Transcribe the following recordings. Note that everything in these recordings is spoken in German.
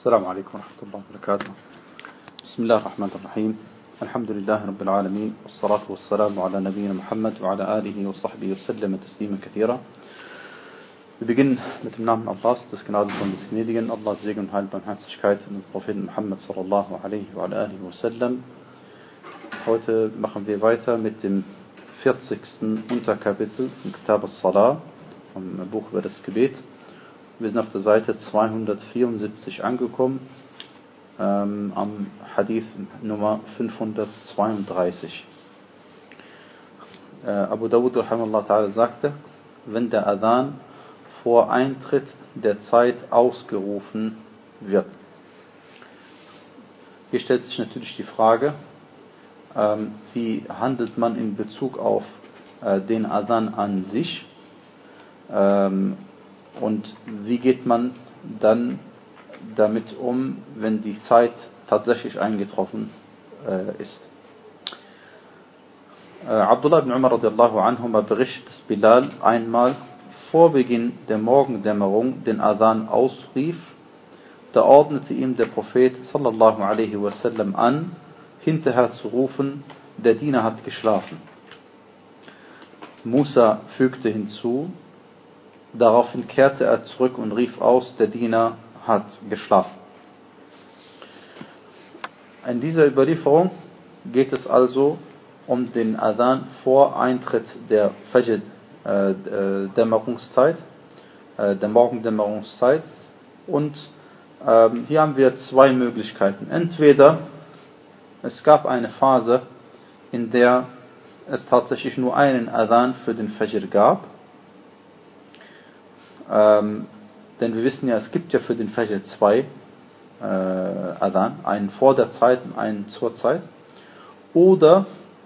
السلام عليكم ورحمة الله وبركاته. بسم الله الرحمن الرحيم. الحمد لله رب العالمين والصلاة والسلام على نبينا Muhammad وعلى آله وصحبه وسلم تسليما كثيرا. Wir beginnen mit dem Namen Allahs, des Gnadenvollen, des Gnädigen, Allahs Segen und Heil, Barmherzigkeit und des Propheten Muhammad sallallahu alaihi wa alihi wa sallam. Heute machen wir weiter mit dem 40. Unterkapitel von Kitab al-Salah, vom Buch über das Gebet. Wir sind auf der Seite 274 angekommen, am Hadith Nummer 532. Abu Dawud rahimahullah ta'ala sagte, wenn der Adhan vor Eintritt der Zeit ausgerufen wird. Hier stellt sich natürlich die Frage, wie handelt man in Bezug auf den Adhan an sich und wie geht man dann damit um, wenn die Zeit tatsächlich eingetroffen ist. Abdullah ibn Umar radiallahu anhuma berichtet, dass Bilal einmal vor Beginn der Morgendämmerung den Adhan ausrief. Da ordnete ihm der Prophet sallallahu alaihi wasallam an, hinterher zu rufen, der Diener hat geschlafen. Musa fügte hinzu, daraufhin kehrte er zurück und rief aus, der Diener hat geschlafen. In dieser Überlieferung geht es also um den Adhan vor Eintritt der Fajr Dämmerungszeit, der Morgendämmerungszeit, und hier haben wir zwei Möglichkeiten. Entweder es gab eine Phase, in der es tatsächlich nur einen Adhan für den Fajr gab, denn wir wissen ja, es gibt ja für den Fajr zwei Adhan, einen vor der Zeit und einen zur Zeit, oder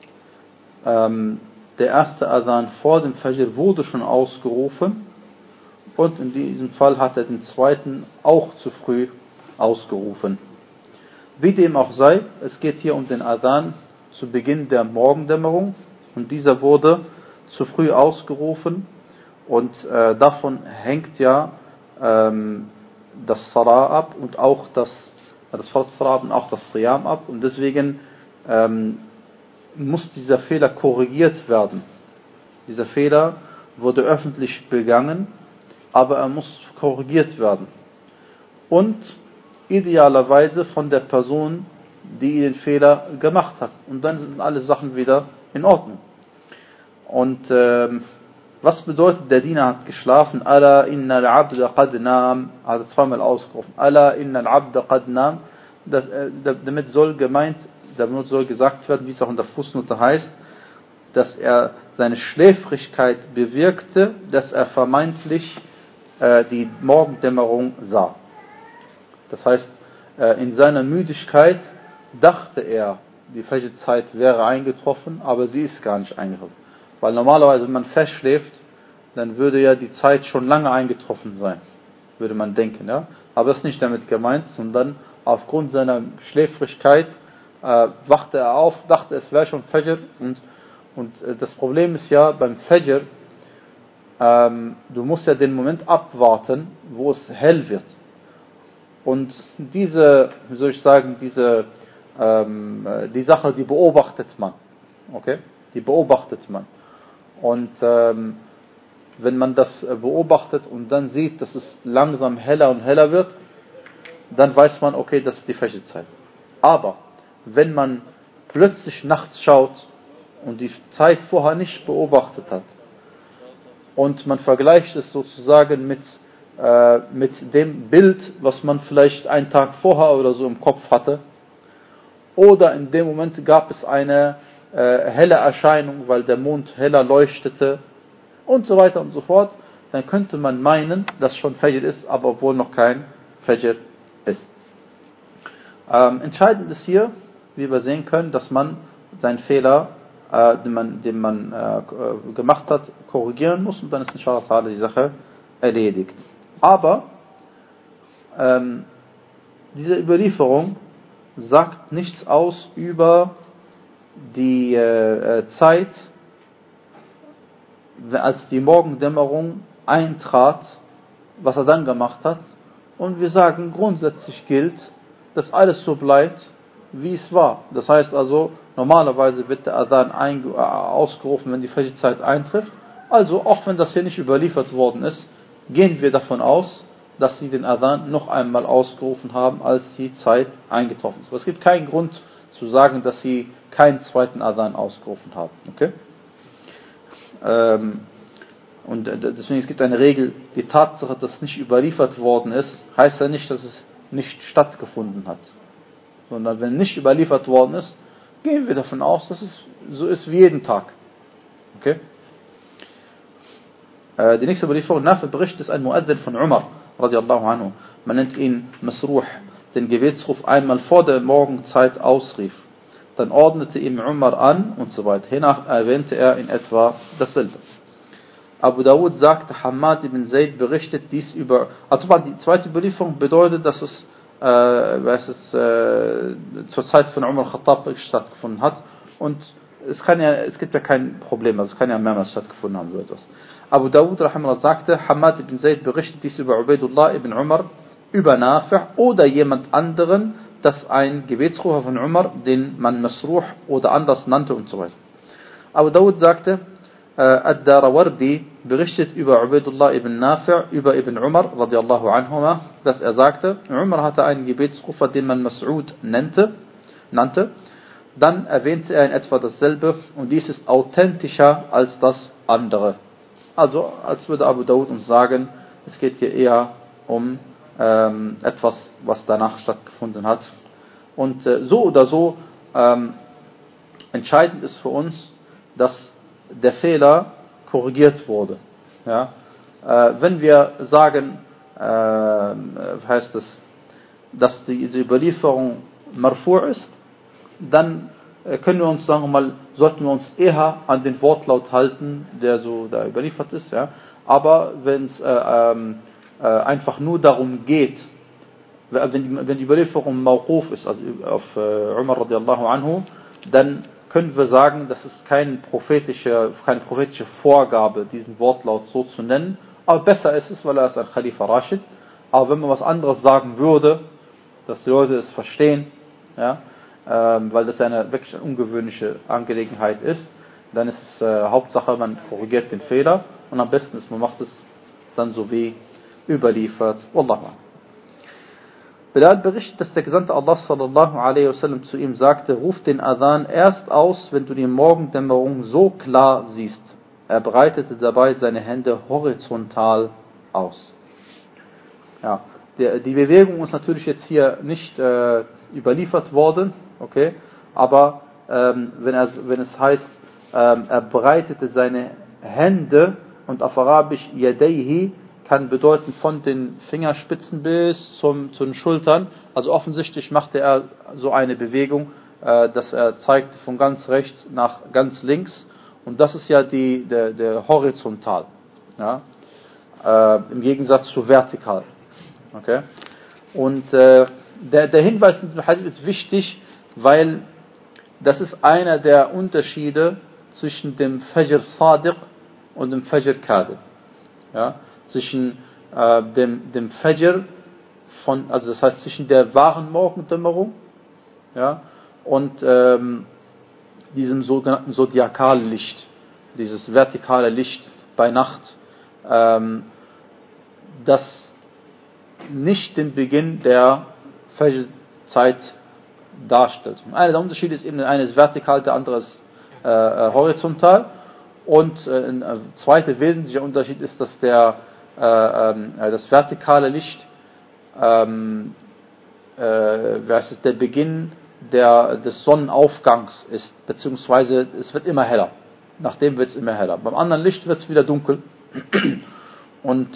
der erste Adhan vor dem Fajr wurde schon ausgerufen und in diesem Fall hat er den zweiten auch zu früh ausgerufen. Wie dem auch sei, es geht hier um den Adhan zu Beginn der Morgendämmerung und dieser wurde zu früh ausgerufen und davon hängt ja das Salah ab und auch das Salah und auch das Siyam ab, und deswegen muss dieser Fehler korrigiert werden. Dieser Fehler wurde öffentlich begangen, aber er muss korrigiert werden. Und idealerweise von der Person, die den Fehler gemacht hat. Und dann sind alle Sachen wieder in Ordnung. Und was bedeutet, der Diener hat geschlafen? Ala inna al-abda qad nam. Also zweimal ausgerufen. Ala inna al-abda qad nam. Damit soll gesagt werden, wie es auch in der Fußnote heißt, dass er seine Schläfrigkeit bewirkte, dass er vermeintlich die Morgendämmerung sah. Das heißt, in seiner Müdigkeit dachte er, die Fajr-Zeit wäre eingetroffen, aber sie ist gar nicht eingetroffen. Weil normalerweise, wenn man verschläft, dann würde ja die Zeit schon lange eingetroffen sein, würde man denken. Ja? Aber das ist nicht damit gemeint, sondern aufgrund seiner Schläfrigkeit wachte er auf, dachte, es wäre schon Fajr, und das Problem ist ja beim Fajr, du musst ja den Moment abwarten, wo es hell wird. Und diese, wie soll ich sagen, die Sache, die beobachtet man. Okay? Die beobachtet man. Und wenn man das beobachtet und dann sieht, dass es langsam heller und heller wird, dann weiß man, okay, das ist die Fajr-Zeit. Aber wenn man plötzlich nachts schaut und die Zeit vorher nicht beobachtet hat und man vergleicht es sozusagen mit dem Bild, was man vielleicht einen Tag vorher oder so im Kopf hatte, oder in dem Moment gab es eine helle Erscheinung, weil der Mond heller leuchtete und so weiter und so fort, dann könnte man meinen, dass schon Fajr ist, aber obwohl noch kein Fajr ist. Entscheidend ist hier, wie wir sehen können, dass man seinen Fehler, den man gemacht hat, korrigieren muss, und dann ist inshallah die Sache erledigt. Aber diese Überlieferung sagt nichts aus über die Zeit, als die Morgendämmerung eintrat, was er dann gemacht hat, Und wir sagen, grundsätzlich gilt, dass alles so bleibt, wie es war. Das heißt also, normalerweise wird der Adhan ausgerufen, wenn die Fajr-Zeit eintrifft. Also, auch wenn das hier nicht überliefert worden ist, gehen wir davon aus, dass sie den Adhan noch einmal ausgerufen haben, als die Zeit eingetroffen ist. Aber es gibt keinen Grund zu sagen, dass sie keinen zweiten Adhan ausgerufen haben. Okay? Und deswegen, es gibt eine Regel, die Tatsache, dass es nicht überliefert worden ist, heißt ja nicht, dass es nicht stattgefunden hat. Sondern wenn nicht überliefert worden ist, gehen wir davon aus, dass es so ist wie jeden Tag. Okay? Die nächste Überlieferung, Nafi berichtet, ist ein Muaddin von Umar, radiallahu anhu. Man nennt ihn Masruh, den Gebetsruf einmal vor der Morgenzeit ausrief. Dann ordnete ihm Umar an und so weiter. Hiernach erwähnte er in etwa dasselbe. Abu Dawud sagte, Hammad ibn Zayd berichtet dies über. Also die zweite Überlieferung bedeutet, dass es zur Zeit von Umar al-Khattab stattgefunden hat. Und es gibt ja kein Problem, also es kann ja mehrmals stattgefunden haben, so etwas. Abu Dawud rahimahullah sagte, Hammad ibn Zayd berichtet dies über Ubaidullah ibn Umar, über Nafi' oder jemand anderen, dass ein Gebetsrufer von Umar, den man Masruh oder anders nannte und so weiter. Abu Dawud sagte, Ad-Darawardi berichtet über Ubaidullah ibn Nafi' über Ibn Umar radiallahu anhuma, dass er sagte, Umar hatte einen Gebetsrufer, den man Mas'ud nannte. Dann erwähnte er in etwa dasselbe und dies ist authentischer als das andere. Also, als würde Abu Dawud uns sagen, es geht hier eher um etwas, was danach stattgefunden hat. Und so oder so, entscheidend ist für uns, dass der Fehler korrigiert wurde. Ja? Wenn wir sagen, heißt es, dass diese Überlieferung marfu' ist, dann können wir uns, sagen wir mal, sollten wir uns eher an den Wortlaut halten, der so da überliefert ist. Ja? Aber wenn es einfach nur darum geht, wenn die Überlieferung mawquf ist, also auf Umar radiallahu anhu, dann können wir sagen, das ist keine prophetische Vorgabe, diesen Wortlaut so zu nennen. Aber besser ist es, weil er ist ein Khalifa Rashid. Aber wenn man was anderes sagen würde, dass die Leute es verstehen, ja, weil das eine wirklich ungewöhnliche Angelegenheit ist, dann ist es Hauptsache, man korrigiert den Fehler und am besten ist, man macht es dann so wie überliefert. Wallahu. Bilal berichtet, dass der Gesandte Allah sallallahu alaihi wasallam zu ihm sagte, ruf den Adhan erst aus, wenn du die Morgendämmerung so klar siehst. Er breitete dabei seine Hände horizontal aus. Ja, die Bewegung ist natürlich jetzt hier nicht überliefert worden, okay, aber wenn es heißt, er breitete seine Hände und auf Arabisch yadayhi, kann bedeuten von den Fingerspitzen bis zu den Schultern. Also offensichtlich machte er so eine Bewegung, dass er zeigt von ganz rechts nach ganz links. Und das ist ja der horizontal. Ja? Im Gegensatz zu vertikal. Okay? Und der Hinweis in dem Hadith ist wichtig, weil das ist einer der Unterschiede zwischen dem Fajr Sadiq und dem Fajr Kadhib. Ja? Zwischen dem Fajr also das heißt zwischen der wahren Morgendämmerung, ja, und diesem sogenannten zodiakalen Licht, dieses vertikale Licht bei Nacht, das nicht den Beginn der Fajr-Zeit darstellt. Einer der Unterschiede ist eben, der eine ist vertikal, der andere ist horizontal. Und ein zweiter wesentlicher Unterschied ist, dass das vertikale Licht der Beginn des Sonnenaufgangs ist, beziehungsweise es wird immer heller. Nachdem wird es immer heller. Beim anderen Licht wird es wieder dunkel. Und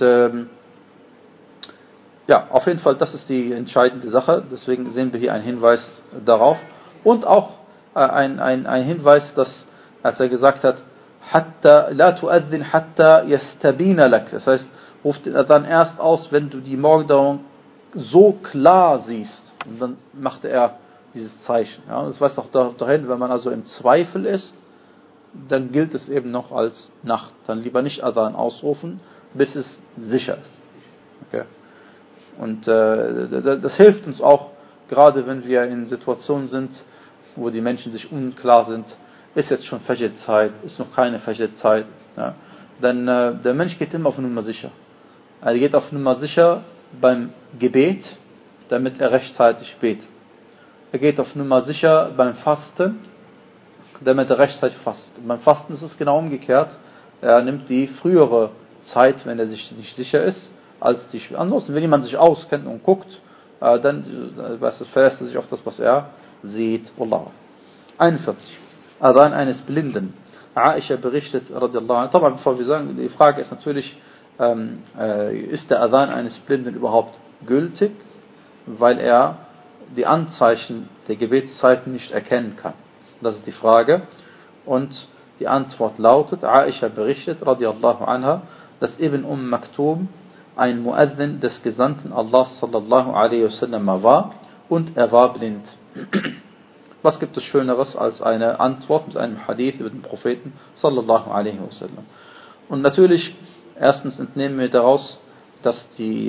ja, auf jeden Fall, das ist die entscheidende Sache. Deswegen sehen wir hier einen Hinweis darauf. Und auch ein Hinweis, als er gesagt hat, Hatta la tu'adhin hatta yastabina lak. Das heißt, ruf den Adhan erst aus, wenn du die Morgendämmerung so klar siehst. Und dann machte er dieses Zeichen. Ja, das weist auch dahin, wenn man also im Zweifel ist, dann gilt es eben noch als Nacht. Dann lieber nicht Adhan ausrufen, bis es sicher ist. Okay. Und das hilft uns auch, gerade wenn wir in Situationen sind, wo die Menschen sich unklar sind, ist jetzt schon Fajr-Zeit, ist noch keine Fajr-Zeit. Ja? Denn der Mensch geht immer auf Nummer sicher. Er geht auf Nummer sicher beim Gebet, damit er rechtzeitig betet. Er geht auf Nummer sicher beim Fasten, damit er rechtzeitig fastet. Und beim Fasten ist es genau umgekehrt. Er nimmt die frühere Zeit, wenn er sich nicht sicher ist, als die. Ansonsten, wenn jemand sich auskennt und guckt, dann verlässt er sich auf das, was er sieht. Wallah. 41. Adhan eines Blinden. Aisha berichtet, radiallahu anha. Aber bevor wir sagen, die Frage ist natürlich, ist der Adhan eines Blinden überhaupt gültig, weil er die Anzeichen der Gebetszeiten nicht erkennen kann. Das ist die Frage. Und die Antwort lautet, Aisha berichtet, radiallahu anha, dass Ibn Maktum ein Muazzin des Gesandten Allah sallallahu alaihi wasallam war und er war blind. Was gibt es Schöneres als eine Antwort mit einem Hadith über den Propheten sallallahu alaihi wasallam? Und natürlich, erstens entnehmen wir daraus, dass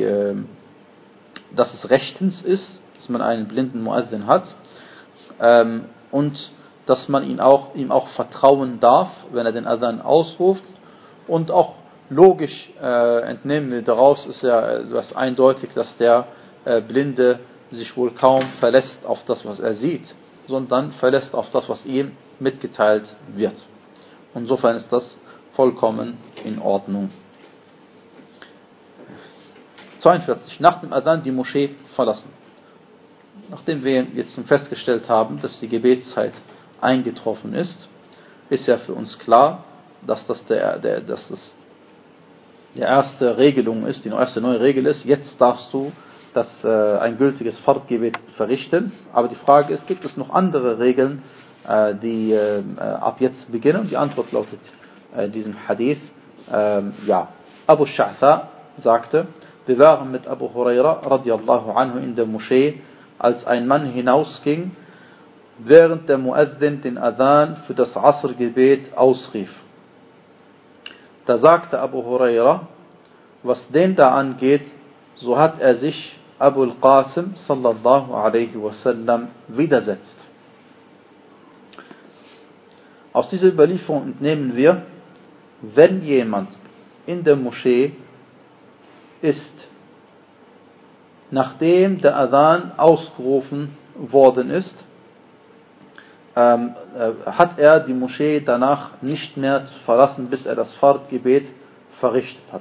es rechtens ist, dass man einen blinden Muazzin hat, und dass man ihm auch vertrauen darf, wenn er den Adhan ausruft. Und auch logisch entnehmen wir daraus, ist ja das eindeutig, dass der Blinde sich wohl kaum verlässt auf das, was er sieht, sondern verlässt auf das, was ihm mitgeteilt wird. Insofern ist das vollkommen in Ordnung. 42. Nach dem Adhan die Moschee verlassen. Nachdem wir jetzt festgestellt haben, dass die Gebetszeit eingetroffen ist, ist ja für uns klar, dass das die erste Regelung ist, die erste neue Regel ist, jetzt darfst du ein gültiges Fardgebet verrichten. Aber die Frage ist, gibt es noch andere Regeln, die ab jetzt beginnen? Und die Antwort lautet diesem Hadith, ja. Abu Sha'tha sagte, wir waren mit Abu Huraira radiallahu anhu in der Moschee, als ein Mann hinausging, während der Muazzin den Adhan für das Asr-Gebet ausrief. Da sagte Abu Huraira, was den da angeht, so hat er sich Abu al-Qasim sallallahu alaihi wasallam widersetzt. Aus dieser Überlieferung entnehmen wir, wenn jemand in der Moschee ist, nachdem der Adhan ausgerufen worden ist, hat er die Moschee danach nicht mehr zu verlassen, bis er das Fardgebet verrichtet hat.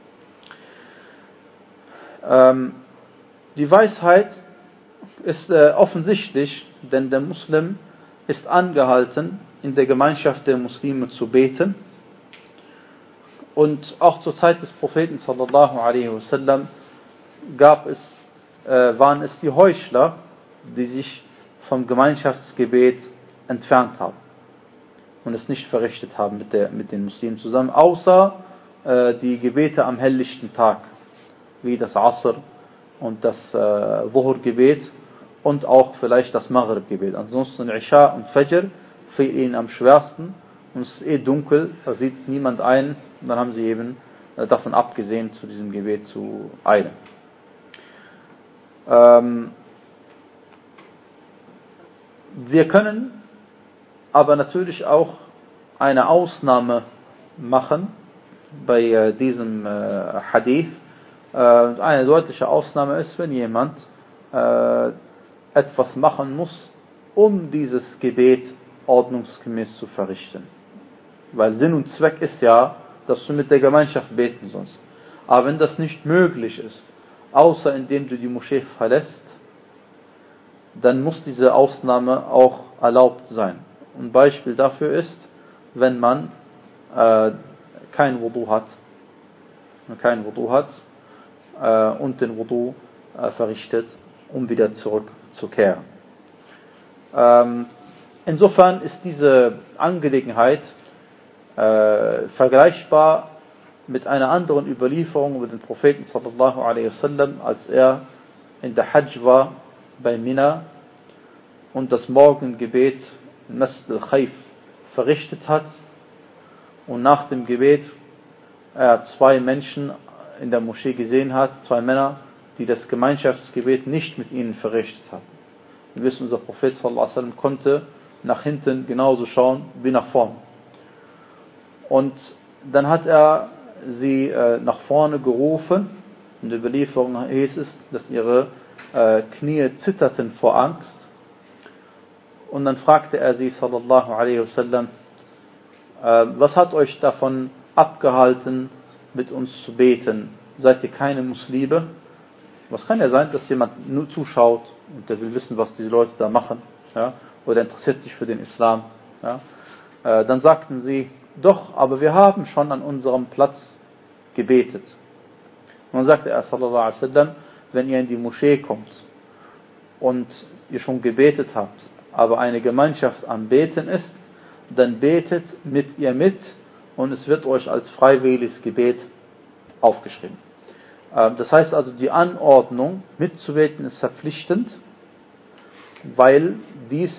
Die Weisheit ist offensichtlich, denn der Muslim ist angehalten, in der Gemeinschaft der Muslime zu beten. Und auch zur Zeit des Propheten sallallahu alaihi wasallam waren es die Heuchler, die sich vom Gemeinschaftsgebet entfernt haben und es nicht verrichtet haben mit den Muslimen zusammen, außer die Gebete am helllichten Tag, wie das Asr und das Wuhr-Gebet und auch vielleicht das Maghrib-Gebet. Ansonsten Isha und Fajr für ihn am schwersten, und es ist dunkel, da sieht niemand ein, und dann haben sie eben davon abgesehen, zu diesem Gebet zu eilen. Wir können aber natürlich auch eine Ausnahme machen bei diesem Hadith. Eine deutliche Ausnahme ist, wenn jemand etwas machen muss, um dieses Gebet ordnungsgemäß zu verrichten. Weil Sinn und Zweck ist ja, dass du mit der Gemeinschaft beten sollst. Aber wenn das nicht möglich ist, außer indem du die Moschee verlässt, dann muss diese Ausnahme auch erlaubt sein. Ein Beispiel dafür ist, wenn man kein Wudu hat und den Wudu verrichtet, um wieder zurückzukehren. Insofern ist diese Angelegenheit vergleichbar mit einer anderen Überlieferung über den Propheten sallallahu alaihi wasallam, als er in der Hajj war bei Mina und das Morgengebet in Masjid al-Khayf verrichtet hat und nach dem Gebet er zwei Menschen in der Moschee gesehen hat, zwei Männer, die das Gemeinschaftsgebet nicht mit ihnen verrichtet haben. Wir wissen, unser Prophet sallallahu alaihi wasallam konnte nach hinten genauso schauen wie nach vorne. Und dann hat er sie nach vorne gerufen. In der Überlieferung hieß es, dass ihre Knie zitterten vor Angst. Und dann fragte er sie, sallallahu alaihi wasallam, was hat euch davon abgehalten, mit uns zu beten? Seid ihr keine Muslime? Was kann ja sein, dass jemand nur zuschaut und der will wissen, was diese Leute da machen, ja? Oder interessiert sich für den Islam. Ja? Dann sagten sie, doch, aber wir haben schon an unserem Platz gebetet. Und dann sagte er, sallallahu alaihi wasallam, wenn ihr in die Moschee kommt und ihr schon gebetet habt, aber eine Gemeinschaft am Beten ist, dann betet mit ihr mit und es wird euch als freiwilliges Gebet aufgeschrieben. Das heißt also, die Anordnung mitzubeten ist verpflichtend, weil dies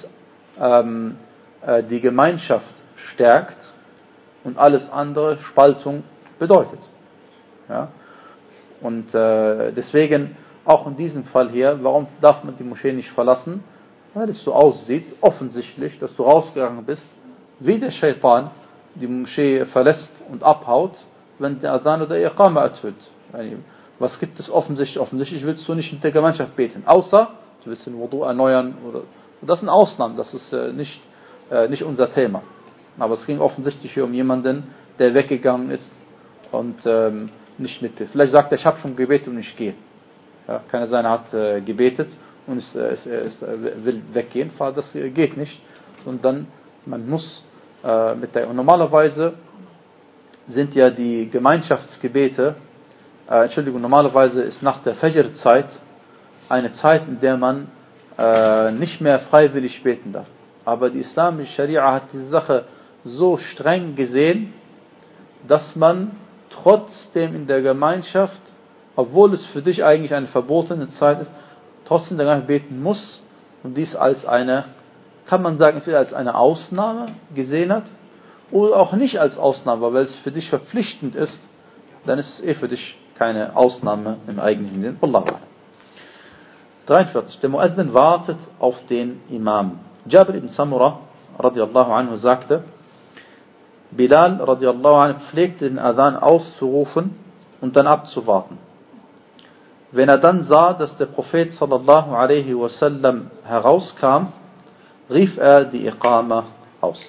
die Gemeinschaft stärkt und alles andere Spaltung bedeutet. Ja? Und deswegen auch in diesem Fall hier, warum darf man die Moschee nicht verlassen? Weil es so aussieht, offensichtlich, dass du rausgegangen bist, wie der Shaitan die Moschee verlässt und abhaut, wenn der Adhan oder Iqama ertönt. Was gibt es offensichtlich? Offensichtlich willst du nicht in der Gemeinschaft beten, außer du willst den Wudu erneuern. Das sind Ausnahmen, das ist nicht unser Thema. Aber es ging offensichtlich hier um jemanden, der weggegangen ist und nicht mitbetet. Vielleicht sagt er, ich habe schon gebetet und ich gehe. Ja, kann sein, er hat gebetet und will weggehen. Das geht nicht. Und dann, man muss und normalerweise sind ja die Gemeinschaftsgebete, normalerweise ist nach der Fajr-Zeit eine Zeit, in der man nicht mehr freiwillig beten darf. Aber die islamische Scharia hat diese Sache so streng gesehen, dass man trotzdem in der Gemeinschaft, obwohl es für dich eigentlich eine verbotene Zeit ist, trotzdem in der Gemeinschaft beten muss und dies als eine, kann man sagen, entweder als eine Ausnahme gesehen hat oder auch nicht als Ausnahme, weil es für dich verpflichtend ist, dann ist es für dich keine Ausnahme im eigentlichen Sinn. Wallahu a'lam. 43. Der Muaddin wartet auf den Imam. Jabir ibn Samura radiallahu anhu sagte, Bilal radiallahu anhu pflegte den Adhan auszurufen und dann abzuwarten. Wenn er dann sah, dass der Prophet sallallahu alaihi wasallam herauskam, rief er die Iqama aus.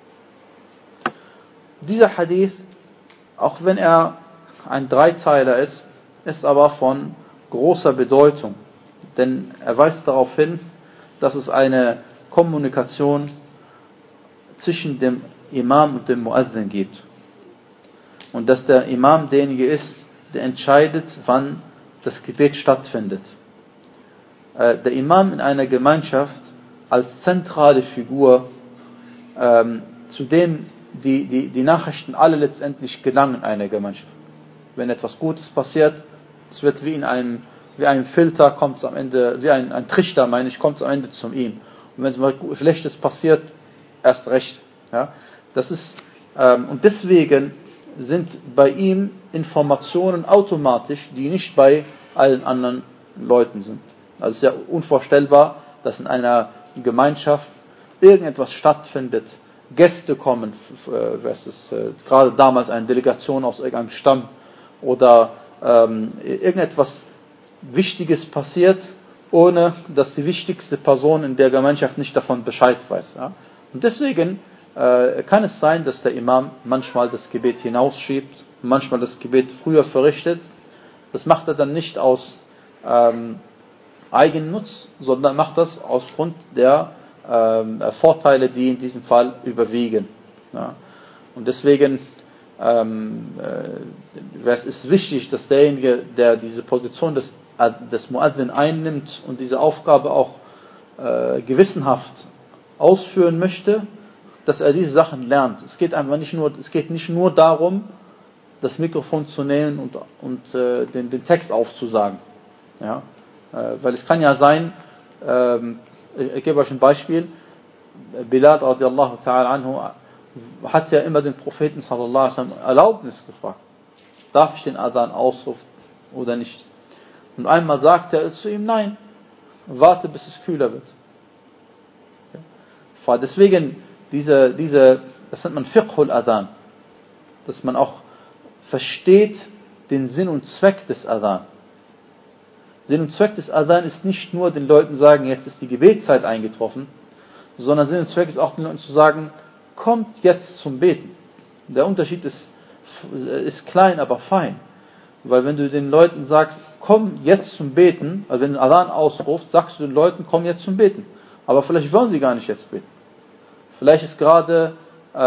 Dieser Hadith, auch wenn er ein Dreiteiler ist aber von großer Bedeutung. Denn er weist darauf hin, dass es eine Kommunikation zwischen dem Imam und dem Muazzin gibt. Und dass der Imam derjenige ist, der entscheidet, wann das Gebet stattfindet. Der Imam in einer Gemeinschaft als zentrale Figur, zu dem die Nachrichten alle letztendlich gelangen in einer Gemeinschaft. Wenn etwas Gutes passiert, es wird wie ein Filter, kommt es am Ende, wie ein Trichter, kommt es am Ende zu ihm. Und wenn es mal Schlechtes passiert, erst recht. Ja? Das ist, und deswegen sind bei ihm Informationen automatisch, die nicht bei allen anderen Leuten sind. Also es ist ja unvorstellbar, dass in einer Gemeinschaft irgendetwas stattfindet, Gäste kommen, gerade damals eine Delegation aus irgendeinem Stamm oder irgendetwas Wichtiges passiert, ohne dass die wichtigste Person in der Gemeinschaft nicht davon Bescheid weiß. Ja? Und deswegen kann es sein, dass der Imam manchmal das Gebet hinausschiebt, manchmal das Gebet früher verrichtet. Das macht er dann nicht aus Eigennutz, sondern macht das aus Grund der Vorteile, die in diesem Fall überwiegen. Ja? Und deswegen es ist wichtig, dass derjenige, der diese Position des Muazzin einnimmt und diese Aufgabe auch gewissenhaft ausführen möchte, dass er diese Sachen lernt. Es geht nicht nur darum, das Mikrofon zu nehmen und den Text aufzusagen. Ja? Weil es kann ja sein, ich gebe euch ein Beispiel, Bilal radiallahu ta'ala anhu hat ja immer den Propheten sallallahu alaihi wasallam Erlaubnis gefragt. Darf ich den Adhan ausrufen oder nicht? Und einmal sagt er zu ihm, nein, warte bis es kühler wird. Deswegen das nennt man Fiqhul Adhan, dass man auch versteht den Sinn und Zweck des Adhan. Sinn und Zweck des Adhan ist nicht nur den Leuten sagen, jetzt ist die Gebetszeit eingetroffen, sondern Sinn und Zweck ist auch den Leuten zu sagen, kommt jetzt zum Beten. Der Unterschied ist klein, aber fein. Weil wenn du den Leuten sagst, komm jetzt zum Beten, also wenn du den Adhan ausrufst, sagst du den Leuten, komm jetzt zum Beten. Aber vielleicht wollen sie gar nicht jetzt beten. Vielleicht ist gerade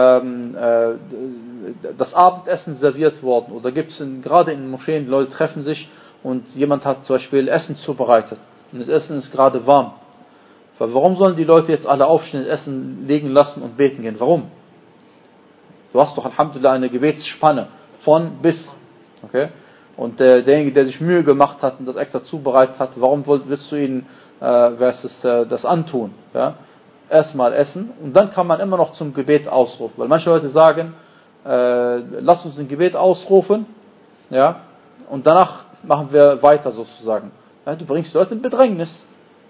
das Abendessen serviert worden oder gibt es gerade in den Moscheen, die Leute treffen sich und jemand hat zum Beispiel Essen zubereitet und das Essen ist gerade warm. Warum sollen die Leute jetzt alle aufstehen, das Essen legen lassen und beten gehen? Warum? Du hast doch Alhamdulillah eine Gebetsspanne von bis. Okay? Und derjenige, der sich Mühe gemacht hat und das extra zubereitet hat, warum willst du ihnen das antun? Ja? Erstmal essen und dann kann man immer noch zum Gebet ausrufen. Weil manche Leute sagen, lass uns ein Gebet ausrufen, ja, und danach machen wir weiter sozusagen. Ja, du bringst die Leute in Bedrängnis.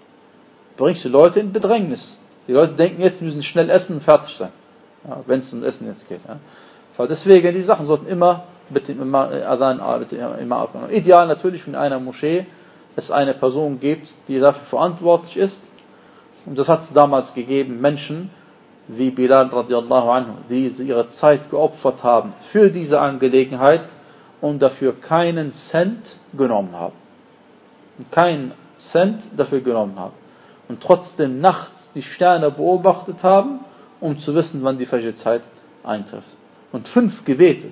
Die Leute denken jetzt, wir müssen schnell essen und fertig sein. Ja, wenn es um Essen jetzt geht. Ja. Deswegen, die Sachen sollten immer mit dem Adhan abgehen. Ideal natürlich, wenn in einer Moschee es eine Person gibt, die dafür verantwortlich ist. Und das hat es damals gegeben, Menschen wie Bilal radiallahu anhu, die ihre Zeit geopfert haben für diese Angelegenheit und dafür keinen Cent genommen haben. Und trotzdem nachts die Sterne beobachtet haben, um zu wissen, wann die Fajr-Zeit eintrifft. Und 5 Gebete.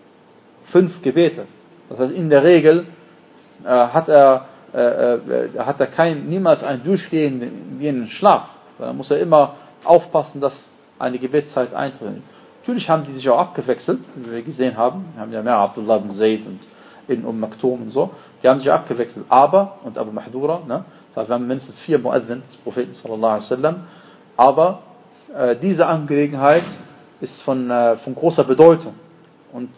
Das heißt, in der Regel hat er niemals einen durchgehenden Schlaf. Da muss er immer aufpassen, dass eine Gebetszeit eintritt. Natürlich haben die sich auch abgewechselt, wie wir gesehen haben. Wir haben ja mehr Abdullah ibn Zayd und Ibn Maktum und so. Die haben sich abgewechselt. Und Abu Mahdura, ne? Das heißt, wir haben mindestens 4 Muazzin des Propheten sallallahu alaihi wasallam. Aber diese Angelegenheit ist von großer Bedeutung. Und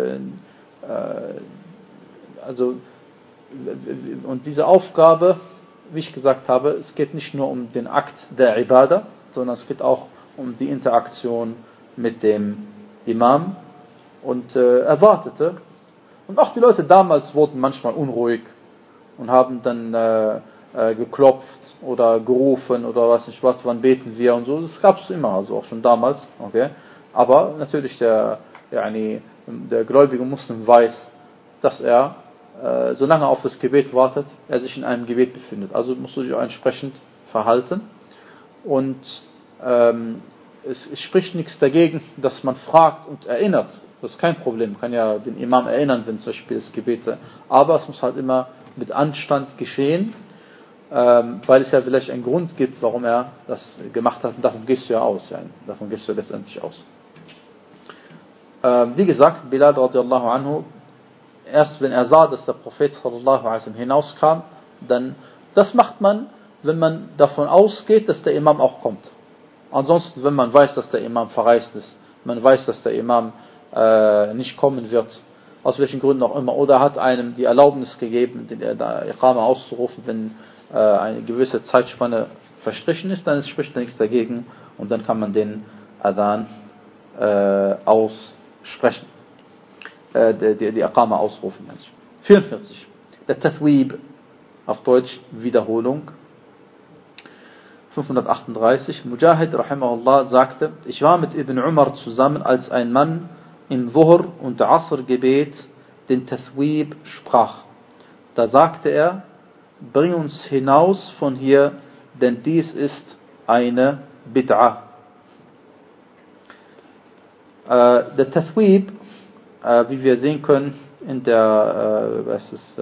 und diese Aufgabe, wie ich gesagt habe, es geht nicht nur um den Akt der Ibadah, sondern es geht auch um die Interaktion mit dem Imam und Erwartete. Und auch die Leute damals wurden manchmal unruhig und haben dann geklopft oder gerufen oder was nicht was, wann beten wir und so. Das gab es immer, also auch schon damals. Okay? Aber natürlich der gläubige Muslim weiß, dass er solange er auf das Gebet wartet, er sich in einem Gebet befindet. Also musst du dich auch entsprechend verhalten. Und es spricht nichts dagegen, dass man fragt und erinnert. Das ist kein Problem. Man kann ja den Imam erinnern, wenn zum Beispiel das Gebet. Aber es muss halt immer mit Anstand geschehen, weil es ja vielleicht einen Grund gibt, warum er das gemacht hat. Und davon gehst du ja aus. Ja. Davon gehst du letztendlich aus. Wie gesagt, Bilal radiallahu anhu, erst wenn er sah, dass der Prophet sallallahu alaihi wasallam hinauskam, dann, das macht man, wenn man davon ausgeht, dass der Imam auch kommt. Ansonsten, wenn man weiß, dass der Imam verreist ist, man weiß, dass der Imam nicht kommen wird, aus welchen Gründen auch immer, oder hat einem die Erlaubnis gegeben, den Iqama auszurufen, wenn eine gewisse Zeitspanne verstrichen ist, dann spricht nichts dagegen und dann kann man den Adhan aussprechen. Die Iqama ausrufen. 44. Der Tathwib, auf Deutsch Wiederholung. 538. Mujahid rahimahullah sagte, ich war mit Ibn Umar zusammen, als ein Mann im Dhuhr und Asr Gebet den Tathwib sprach. Da sagte er, bring uns hinaus von hier, denn dies ist eine Bid'ah. Der Tathwib, wie wir sehen können in der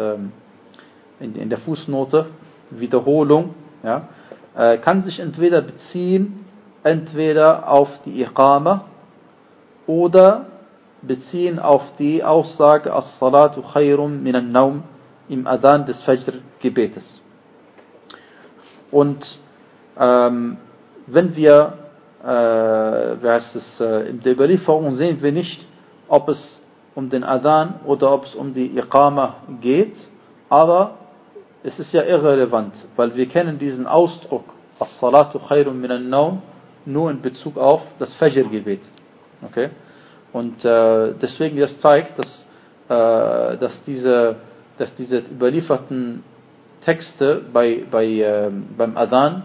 Fußnote, Wiederholung, ja, kann sich entweder beziehen, auf die Iqama oder beziehen auf die Aussage As-Salatu khayrun minan Naum im Adhan des Fajr-Gebetes. Und wenn wir in der Überlieferung sehen wir nicht, ob es um den Adhan oder ob es um die Iqama geht, aber es ist ja irrelevant, weil wir kennen diesen Ausdruck As-Salatu khairun minan Nawm nur in Bezug auf das Fajr-Gebet. Okay? Und deswegen das zeigt, dass diese überlieferten Texte beim Adhan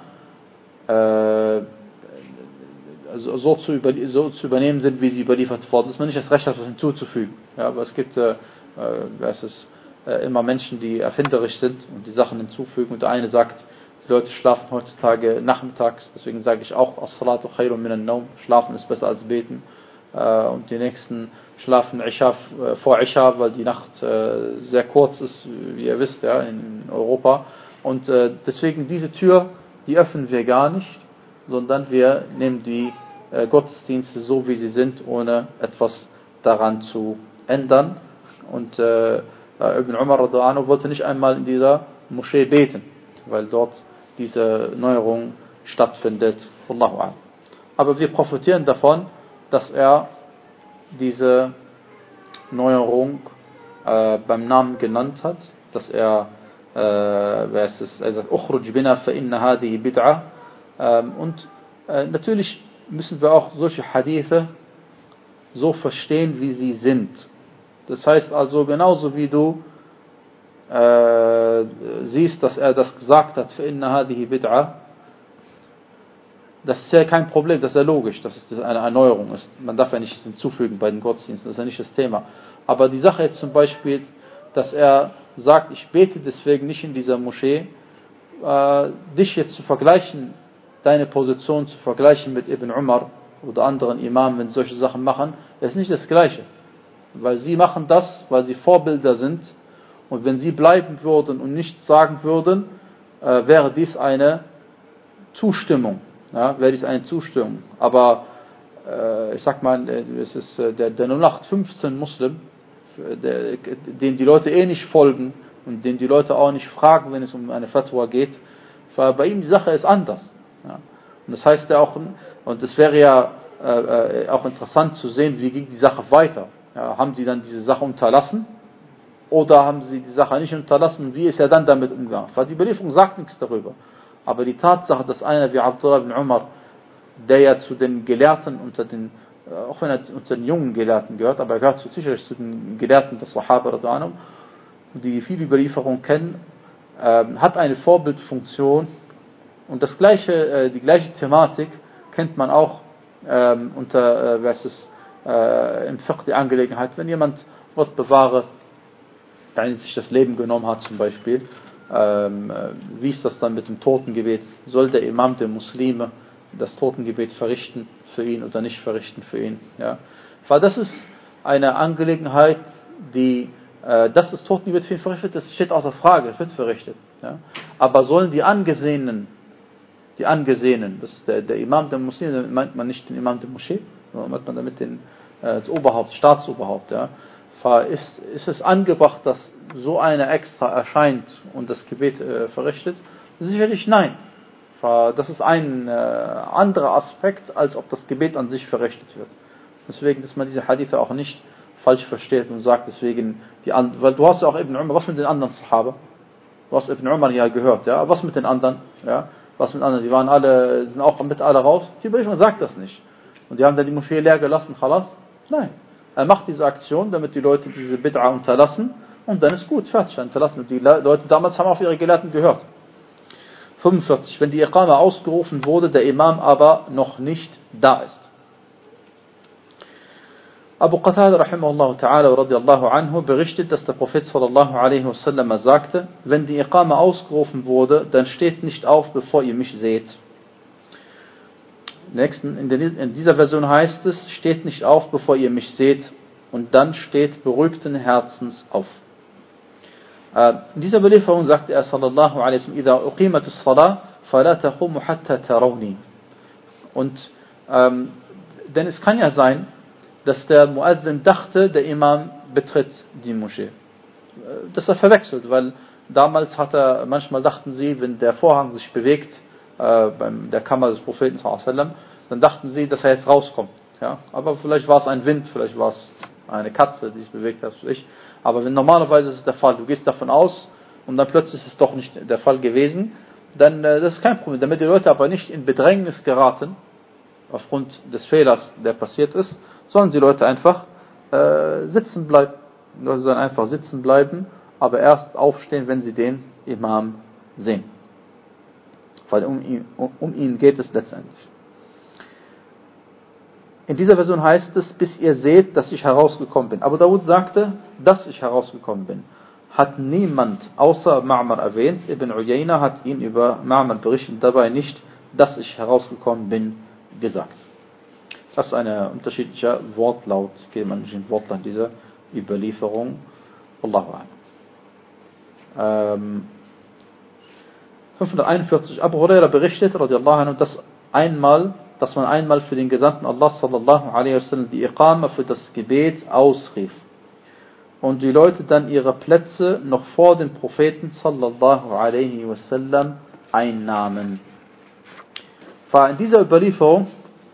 also so zu übernehmen sind, wie sie überliefert worden, dass man nicht das Recht hat, was hinzuzufügen. Ja, aber es gibt immer Menschen, die erfinderisch sind und die Sachen hinzufügen. Und der eine sagt, die Leute schlafen heutzutage nachmittags, deswegen sage ich auch, As-Salatu khairun minan Nawm, schlafen ist besser als beten. Und die nächsten schlafen vor Isha, weil die Nacht sehr kurz ist, wie ihr wisst, ja, in Europa. Und deswegen diese Tür, die öffnen wir gar nicht, sondern wir nehmen die Gottesdienste so, wie sie sind, ohne etwas daran zu ändern. Und Ibn Umar radhiyallahu anhu wollte nicht einmal in dieser Moschee beten, weil dort diese Neuerung stattfindet. Wallahu a'lam. Aber wir profitieren davon, dass er diese Neuerung beim Namen genannt hat, dass er sagt, ukhruj bina fa inna hadihi bid'ah. Und natürlich müssen wir auch solche Hadithe so verstehen, wie sie sind. Das heißt also, genauso wie du siehst, dass er das gesagt hat, fa inna hadihi bid'ah, das ist ja kein Problem, das ist ja logisch, dass es eine Erneuerung ist. Man darf ja nichts hinzufügen bei den Gottesdiensten, das ist ja nicht das Thema. Aber die Sache jetzt zum Beispiel, dass er sagt, ich bete deswegen nicht in dieser Moschee, dich jetzt zu vergleichen, deine Position zu vergleichen mit Ibn Umar oder anderen Imamen, wenn sie solche Sachen machen, ist nicht das Gleiche. Weil sie machen das, weil sie Vorbilder sind, und wenn sie bleiben würden und nichts sagen würden, wäre dies eine Zustimmung. Ja, wäre dies eine Zustimmung. Aber ich sag mal, es ist der 0815 Muslim, dem die Leute eh nicht folgen und dem die Leute auch nicht fragen, wenn es um eine Fatwa geht, weil bei ihm die Sache ist anders. Ja. Und das heißt ja auch, und es wäre ja auch interessant zu sehen, wie ging die Sache weiter. Ja, haben sie dann diese Sache unterlassen oder haben sie die Sache nicht unterlassen? Wie ist er dann damit umgegangen? Weil die Überlieferung sagt nichts darüber. Aber die Tatsache, dass einer wie Abdullah ibn Umar, der ja zu den Gelehrten auch wenn er unter den jungen Gelehrten gehört, aber er gehört sicherlich zu den Gelehrten der Sahaba, die viele Überlieferungen kennen, hat eine Vorbildfunktion, und die gleiche Thematik kennt man auch unter im Fiqh die Angelegenheit, wenn jemand, Gott bewahre, sich das Leben genommen hat zum Beispiel, wie ist das dann mit dem Totengebet? Soll der Imam der Muslime das Totengebet verrichten für ihn oder nicht verrichten für ihn? Ja? Weil das ist eine Angelegenheit, dass das Totengebet für ihn verrichtet, das steht außer Frage, es wird verrichtet. Ja? Aber sollen die Angesehenen, das ist der Imam der Muslime, damit meint man nicht den Imam der Moschee, sondern meint man damit das Oberhaupt, Staatsoberhaupt, ja? Ist es angebracht, dass so einer extra erscheint und das Gebet verrichtet? Sicherlich nein. Das ist ein anderer Aspekt, als ob das Gebet an sich verrichtet wird. Deswegen, dass man diese Hadithe auch nicht falsch versteht und sagt deswegen, weil du hast ja auch Ibn Umar, was mit den anderen Sahaba? Du hast Ibn Umar ja gehört, ja? Was mit den anderen? Ja? Was mit anderen? Die sind auch mit alle raus. Die Überlieferung sagt das nicht. Und die haben dann die Moschee leer gelassen, khalas? Nein. Er macht diese Aktion, damit die Leute diese Bid'a unterlassen, und dann ist gut, fertig, unterlassen. Und die Leute damals haben auf ihre Gelehrten gehört. 45. Wenn die Iqama ausgerufen wurde, der Imam aber noch nicht da ist. Abu Qatada rahimahullah ta'ala radiyallahu anhu berichtet, dass der Prophet sallallahu alaihi wasallam sagte, wenn die Iqama ausgerufen wurde, dann steht nicht auf, bevor ihr mich seht. In dieser Version heißt es, steht nicht auf, bevor ihr mich seht, und dann steht beruhigten Herzens auf. In dieser Überlieferung sagte er sallallahu alaihi wasallam, idha uqimat as-salah, fala taqumu hatta tarawni. Und denn es kann ja sein, dass der Muazzin dachte, der Imam betritt die Moschee. Das er verwechselt, weil damals manchmal dachten sie, wenn der Vorhang sich bewegt, der Kammer des Propheten sallallahu alaihi wasallam, dann dachten sie, dass er jetzt rauskommt. Ja? Aber vielleicht war es ein Wind, vielleicht war es eine Katze, die sich bewegt hat. Aber normalerweise ist es der Fall, du gehst davon aus, und dann plötzlich ist es doch nicht der Fall gewesen, dann das ist kein Problem. Damit die Leute aber nicht in Bedrängnis geraten, aufgrund des Fehlers, der passiert ist, sollen die Leute einfach sitzen bleiben. Die Leute sollen einfach sitzen bleiben, aber erst aufstehen, wenn sie den Imam sehen. Weil um ihn geht es letztendlich. In dieser Version heißt es, bis ihr seht, dass ich herausgekommen bin. Abu Dawud sagte, dass ich herausgekommen bin. Hat niemand außer Ma'mar erwähnt. Ibn Uyayna hat ihn über Ma'mar berichtet, dabei nicht, dass ich herausgekommen bin, gesagt. Das ist ein unterschiedlicher Wortlaut, germanischen Wortlaut dieser Überlieferung. Allahu a'lam. 541. Abu Huraira berichtet, radiallahu anhu, dass man einmal für den Gesandten Allah sallallahu alaihi wasallam die Iqama für das Gebet ausrief. Und die Leute dann ihre Plätze noch vor dem Propheten sallallahu alaihi wasallam einnahmen. In dieser Überlieferung,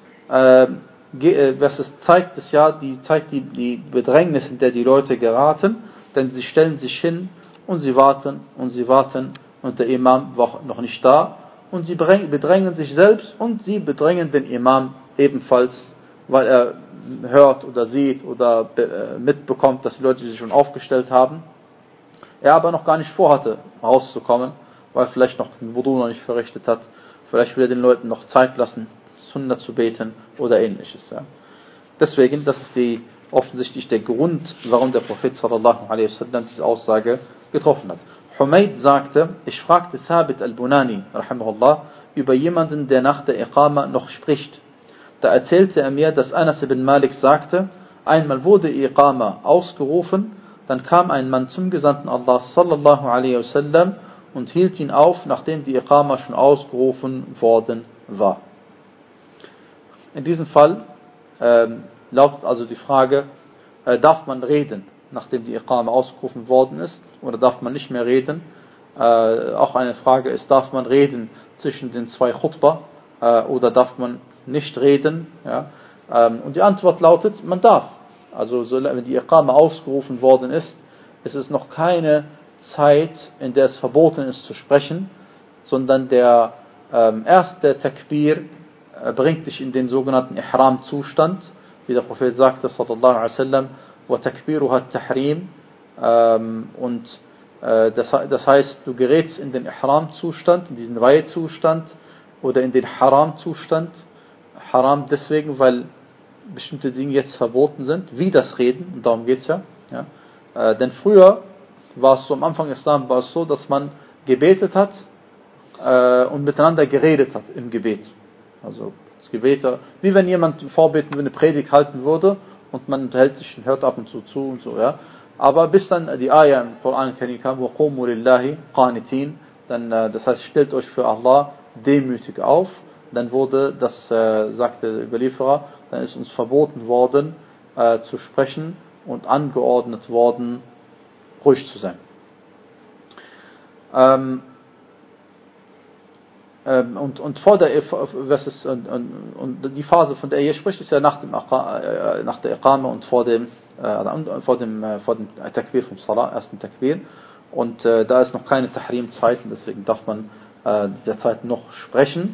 zeigt die Bedrängnis, in der die Leute geraten, denn sie stellen sich hin und sie warten und der Imam war noch nicht da und sie bedrängen sich selbst und sie bedrängen den Imam ebenfalls, weil er hört oder sieht oder mitbekommt, dass die Leute sich schon aufgestellt haben, er aber noch gar nicht vorhatte rauszukommen, weil er vielleicht noch den Wudu noch nicht verrichtet hat, vielleicht will er den Leuten noch Zeit lassen, Sunna zu beten oder ähnliches. Ja. Deswegen, das ist offensichtlich der Grund, warum der Prophet sallallahu alaihi wasallam diese Aussage getroffen hat. Humayd sagte, ich fragte Thabit al-Bunani, rahimahullah, über jemanden, der nach der Iqama noch spricht. Da erzählte er mir, dass Anas ibn Malik sagte, einmal wurde Iqama ausgerufen, dann kam ein Mann zum Gesandten Allah sallallahu alaihi wasallam und hielt ihn auf, nachdem die Iqama schon ausgerufen worden war. In diesem Fall lautet also die Frage, darf man reden, nachdem die Iqama ausgerufen worden ist, oder darf man nicht mehr reden? Auch eine Frage ist, darf man reden zwischen den zwei Khutbah oder darf man nicht reden? Ja? Und die Antwort lautet, man darf. Also wenn die Iqama ausgerufen worden ist, ist es noch keine Zeit, in der es verboten ist zu sprechen, sondern der erste Takbir bringt dich in den sogenannten Ihram-Zustand, wie der Prophet sagte, sallallahu alaihi wasallam, wa takbiruha at-tahrim, und das heißt, du gerätst in den Ihram-Zustand, in diesen Weihezustand oder in den Haram-Zustand. Haram deswegen, weil bestimmte Dinge jetzt verboten sind, wie das Reden, und darum geht es ja. Denn früher war es so, am Anfang des Islam war es so, dass man gebetet hat und miteinander geredet hat im Gebet. Also das Gebet, wie wenn jemand vorbeten, eine Predigt halten würde und man unterhält sich und hört ab und zu und so, ja. Aber bis dann die Ayah im Koran kam, وَقُومُوا لِلَّهِ قَانِتِينَ, dann, das heißt, stellt euch für Allah demütig auf, dann wurde, das sagte der Überlieferer, dann ist uns verboten worden, zu sprechen und angeordnet worden, ruhig zu sein. Und vor der und die Phase, von der er hier spricht, ist ja nach der Iqama und vor dem Takbir vom Salah, ersten Takbir. Und da ist noch keine Tahrim-Zeiten, deswegen darf man dieser Zeit noch sprechen.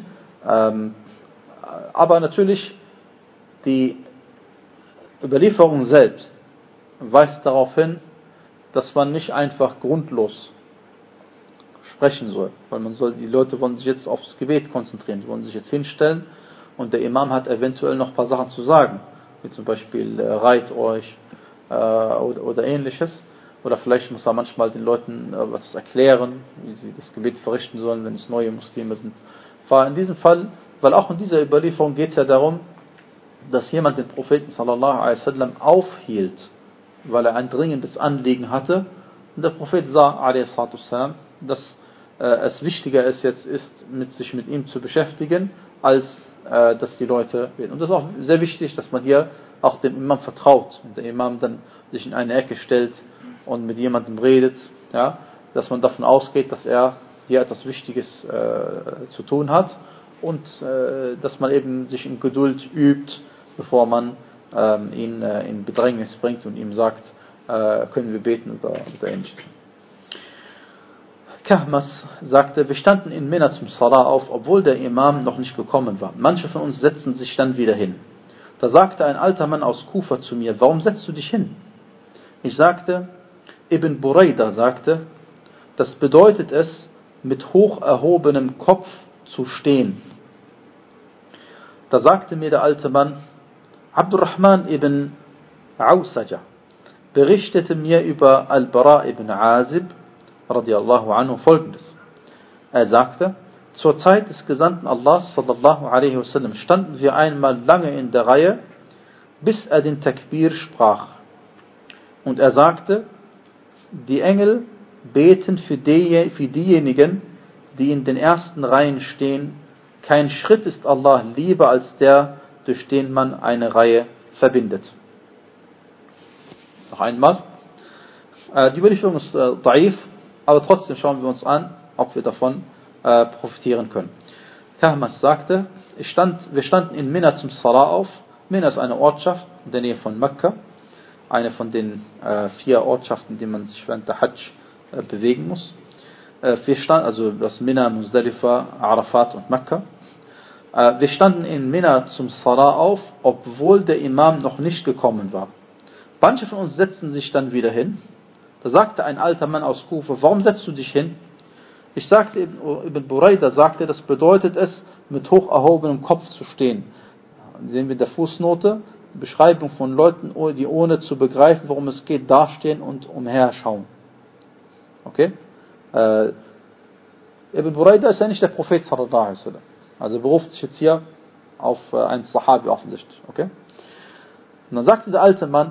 Aber natürlich, die Überlieferung selbst weist darauf hin, dass man nicht einfach grundlos sprechen soll, weil die Leute wollen sich jetzt aufs Gebet konzentrieren, die wollen sich jetzt hinstellen und der Imam hat eventuell noch ein paar Sachen zu sagen, wie zum Beispiel reit euch oder ähnliches, oder vielleicht muss er manchmal den Leuten was erklären, wie sie das Gebet verrichten sollen, wenn es neue Muslime sind. In diesem Fall, weil auch in dieser Überlieferung geht es ja darum, dass jemand den Propheten sallallahu alaihi wasallam aufhielt, weil er ein dringendes Anliegen hatte, und der Prophet sah alaihi wasallam, dass es wichtiger ist, sich mit ihm zu beschäftigen, als dass die Leute reden. Und das ist auch sehr wichtig, dass man hier auch dem Imam vertraut und der Imam dann sich in eine Ecke stellt und mit jemandem redet, ja, dass man davon ausgeht, dass er hier etwas Wichtiges zu tun hat und dass man eben sich in Geduld übt, bevor man ihn in Bedrängnis bringt und ihm sagt, können wir beten oder ähnliches. Kahmas sagte, wir standen in Mina zum Salah auf, obwohl der Imam noch nicht gekommen war. Manche von uns setzten sich dann wieder hin. Da sagte ein alter Mann aus Kufa zu mir, warum setzt du dich hin? Ich sagte, Ibn Burayda sagte, das bedeutet es, mit hoch erhobenem Kopf zu stehen. Da sagte mir der alte Mann, Abdurrahman ibn Awsaja berichtete mir über Al-Bara ibn Azib radiyallahu anhu folgendes. Er sagte, zur Zeit des Gesandten Allah sallallahu alaihi wasallam standen wir einmal lange in der Reihe, bis er den Takbir sprach. Und er sagte, die Engel beten für diejenigen, die in den ersten Reihen stehen. Kein Schritt ist Allah lieber als der, durch den man eine Reihe verbindet. Noch einmal. Die Überlieferung ist da'if, aber trotzdem schauen wir uns an, ob wir davon profitieren können. Kahmas sagte, wir standen in Mina zum Salah auf. Mina ist eine Ortschaft in der Nähe von Mekka, eine von den 4 Ortschaften, die man sich während der Hajj bewegen muss. Wir standen, also das Mina, Muzdalifa, Arafat und Mekka. Wir standen in Mina zum Salah auf, obwohl der Imam noch nicht gekommen war. Manche von uns setzten sich dann wieder hin. Da sagte ein alter Mann aus Kufa, warum setzt du dich hin? Ich sagte, Ibn Burayda sagte, das bedeutet es, mit hoch erhobenem Kopf zu stehen. Dann sehen wir in der Fußnote, die Beschreibung von Leuten, die ohne zu begreifen, worum es geht, dastehen und umherschauen. Okay? Ibn Burayda ist ja nicht der Prophet sallallahu alaihi wasallam. Also beruft sich jetzt hier auf einen Sahabi offensichtlich. Okay? Und dann sagte der alte Mann,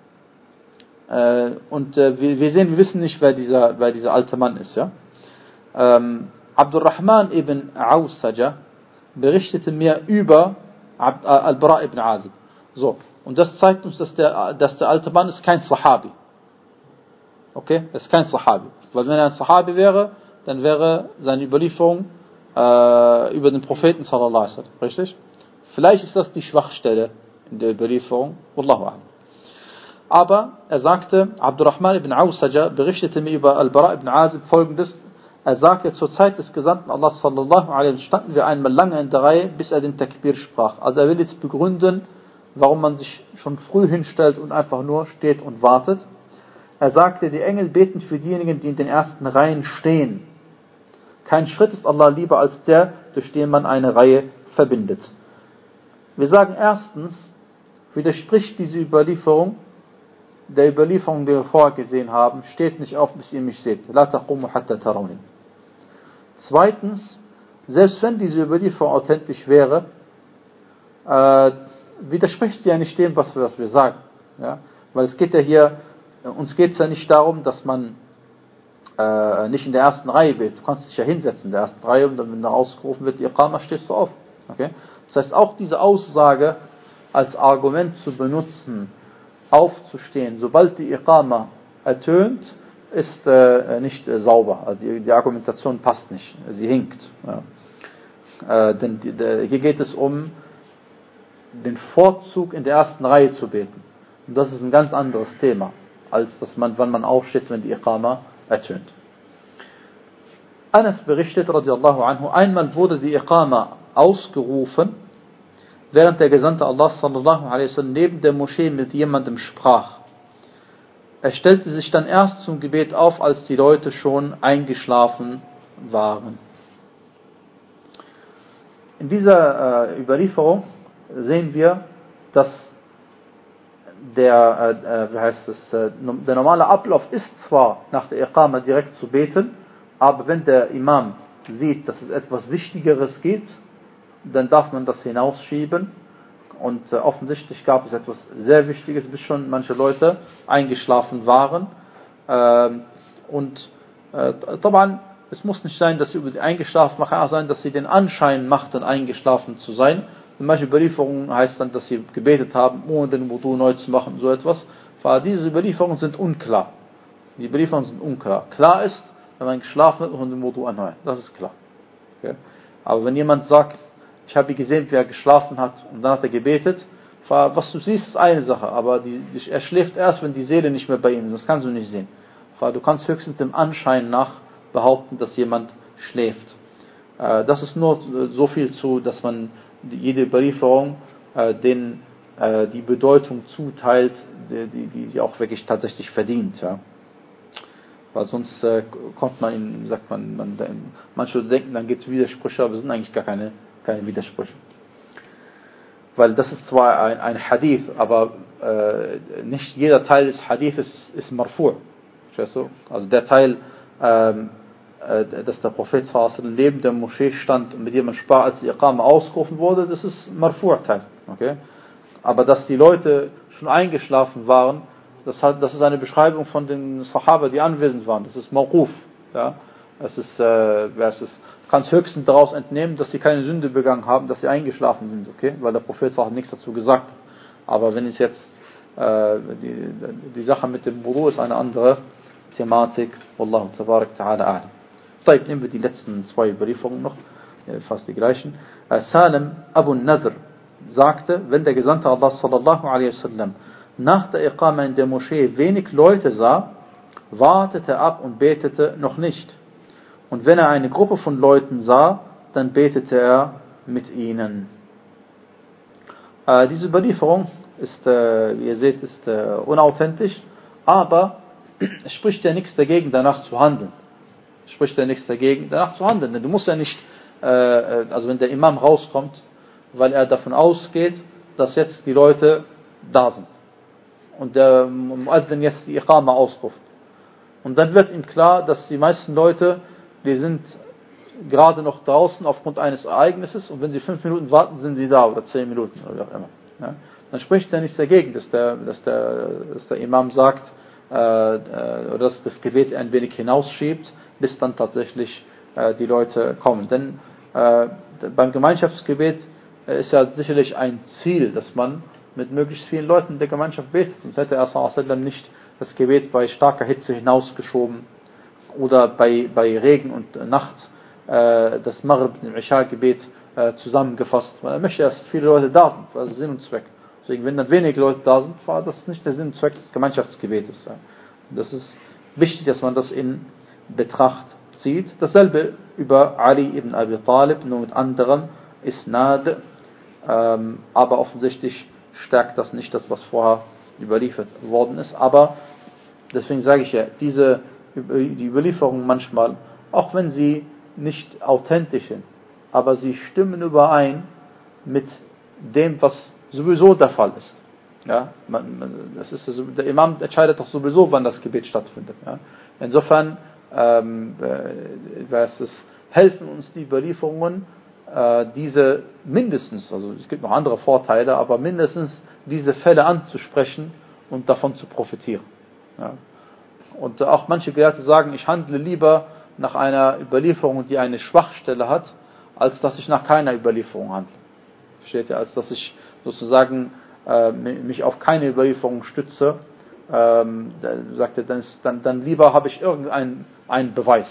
wir wissen nicht, wer dieser alte Mann ist. Ja? Abdurrahman ibn Awsaja berichtete mir über Al-Bara ibn Azib. So, und das zeigt uns, dass der alte Mann ist kein Sahabi. Okay? Er ist kein Sahabi. Weil wenn er ein Sahabi wäre, dann wäre seine Überlieferung über den Propheten sallallahu alaihi wasallam. Richtig? Vielleicht ist das die Schwachstelle in der Überlieferung. Wallahu a'lam. Aber er sagte, Abdurrahman ibn Awsaja berichtete mir über Al-Bara ibn Azib folgendes. Er sagte, zur Zeit des Gesandten Allah sallallahu alaihi wasallam standen wir einmal lange in der Reihe, bis er den Takbir sprach. Also er will jetzt begründen, warum man sich schon früh hinstellt und einfach nur steht und wartet. Er sagte, die Engel beten für diejenigen, die in den ersten Reihen stehen. Kein Schritt ist Allah lieber als der, durch den man eine Reihe verbindet. Wir sagen erstens, widerspricht diese Überlieferung der Überlieferung, die wir vorher gesehen haben, steht nicht auf, bis ihr mich seht. La taqumu hatta tarawni. Zweitens, selbst wenn diese Überlieferung authentisch wäre, widerspricht sie ja nicht dem, was wir sagen. Ja? Weil es geht ja hier, uns geht es ja nicht darum, dass man nicht in der ersten Reihe betet. Du kannst dich ja hinsetzen in der ersten Reihe und dann, wenn da ausgerufen wird, die Iqama, stehst du auf. Okay? Das heißt, auch diese Aussage als Argument zu benutzen, aufzustehen, sobald die Iqama ertönt, ist nicht sauber. Also die Argumentation passt nicht. Sie hinkt. Ja. Denn hier geht es um den Vorzug in der ersten Reihe zu beten. Und das ist ein ganz anderes Thema, als wann man aufsteht, wenn die Iqama ertönt. Anas berichtet, radiyallahu anhu, einmal wurde die Iqama ausgerufen, während der Gesandte Allah sallallahu alaihi wasallam neben der Moschee mit jemandem sprach. Er stellte sich dann erst zum Gebet auf, als die Leute schon eingeschlafen waren. In dieser Überlieferung sehen wir, dass der normale Ablauf ist zwar nach der Iqama direkt zu beten, aber wenn der Imam sieht, dass es etwas Wichtigeres gibt, dann darf man das hinausschieben. Und offensichtlich gab es etwas sehr Wichtiges, bis schon manche Leute eingeschlafen waren. Es muss nicht sein, dass sie eingeschlafen machen, kann auch sein, dass sie den Anschein machten, eingeschlafen zu sein. In manchen Überlieferungen heißt dann, dass sie gebetet haben, ohne den Wudu neu zu machen, so etwas. Weil diese Überlieferungen sind unklar. Die Überlieferungen sind unklar. Klar ist, wenn man geschlafen hat und den Wudu erneuert. Das ist klar. Okay? Aber wenn jemand sagt, ich habe gesehen, wie er geschlafen hat und dann hat er gebetet, was du siehst, ist eine Sache, aber er schläft erst, wenn die Seele nicht mehr bei ihm ist. Das kannst du nicht sehen. Du kannst höchstens dem Anschein nach behaupten, dass jemand schläft. Das ist nur so viel zu, dass man jede Überlieferung die Bedeutung zuteilt, die sie auch wirklich tatsächlich verdient. Ja. Weil sonst kommt man, sagt man manche denken, dann gibt es Widersprüche, aber es sind eigentlich gar keine Widersprüche. Weil das ist zwar ein Hadith, aber nicht jeder Teil des Hadith ist marfu'. Verstehst du? Also der Teil, dass der Prophet neben der Moschee stand und mit jemandem sprach, als die Iqama ausgerufen wurde, das ist marfu'-Teil. Okay? Aber dass die Leute schon eingeschlafen waren, das ist eine Beschreibung von den Sahaba, die anwesend waren. Das ist Mawquf. Ja? Du kannst höchstens daraus entnehmen, dass sie keine Sünde begangen haben, dass sie eingeschlafen sind, okay? Weil der Prophet hat nichts dazu gesagt. Aber wenn es jetzt die Sache mit dem Wudu ist eine andere Thematik. Wallahu tabarak ta'ala a'lam. Vielleicht nehmen wir die letzten zwei Überlieferungen noch, fast die gleichen. Salim Abu Nadr sagte, wenn der Gesandte Allah sallallahu alaihi wasallam nach der Iqama in der Moschee wenig Leute sah, wartete er ab und betete noch nicht. Und wenn er eine Gruppe von Leuten sah, dann betete er mit ihnen. Diese Überlieferung ist, wie ihr seht, ist unauthentisch, aber es spricht ja nichts dagegen, danach zu handeln. Denn du musst ja nicht, also wenn der Imam rauskommt, weil er davon ausgeht, dass jetzt die Leute da sind und der Muazzin jetzt die Iqama ausruft. Und dann wird ihm klar, dass die meisten Leute, die sind gerade noch draußen aufgrund eines Ereignisses und wenn sie 5 Minuten warten, sind sie da oder 10 Minuten oder wie auch immer. Ja? Dann spricht er nichts dagegen, dass der Imam sagt, oder dass das Gebet ein wenig hinausschiebt, bis dann tatsächlich die Leute kommen. Denn beim Gemeinschaftsgebet ist ja sicherlich ein Ziel, dass man mit möglichst vielen Leuten in der Gemeinschaft betet. Sonst hätte er sallallahu nicht das Gebet bei starker Hitze hinausgeschoben oder bei Regen und Nacht das Maghrib und Isha-Gebet zusammengefasst. Weil er möchte, dass viele Leute da sind, das ist Sinn und Zweck. Deswegen, wenn dann wenige Leute da sind, war das nicht der Sinn und Zweck des Gemeinschaftsgebetes. Und das ist wichtig, dass man das in Betracht zieht. Dasselbe über Ali ibn Abi Talib, nur mit anderem Isnad, aber offensichtlich stärkt das nicht das, was vorher überliefert worden ist. Aber deswegen sage ich ja, die Überlieferungen manchmal, auch wenn sie nicht authentisch sind, aber sie stimmen überein mit dem, was sowieso der Fall ist. Ja, der Imam entscheidet doch sowieso, wann das Gebet stattfindet. Ja. Insofern helfen uns die Überlieferungen, diese mindestens, also es gibt noch andere Vorteile, aber mindestens diese Fälle anzusprechen und davon zu profitieren. Ja. Und auch manche Gelehrte sagen, ich handle lieber nach einer Überlieferung, die eine Schwachstelle hat, als dass ich nach keiner Überlieferung handle. Versteht ihr? Als dass ich sozusagen mich auf keine Überlieferung stütze, sagt er, dann lieber habe ich irgendeinen Beweis.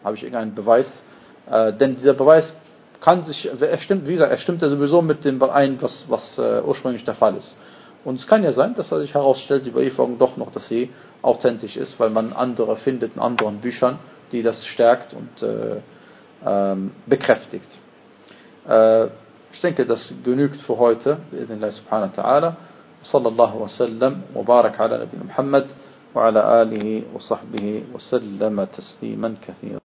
Denn dieser Beweis er stimmt ja sowieso mit dem ein, was ursprünglich der Fall ist. Und es kann ja sein, dass er sich herausstellt, die Überlieferung doch noch, dass sie authentisch ist, weil man andere findet in anderen Büchern, die das stärkt und bekräftigt. Ich denke, das genügt für heute. Bi'idhnillah subhanahu wa ta'ala. Sallallahu wa sallam wa barak ala Nabi Muhammad wa ala alihi wa sahbihi wa sallama tasliman kathira.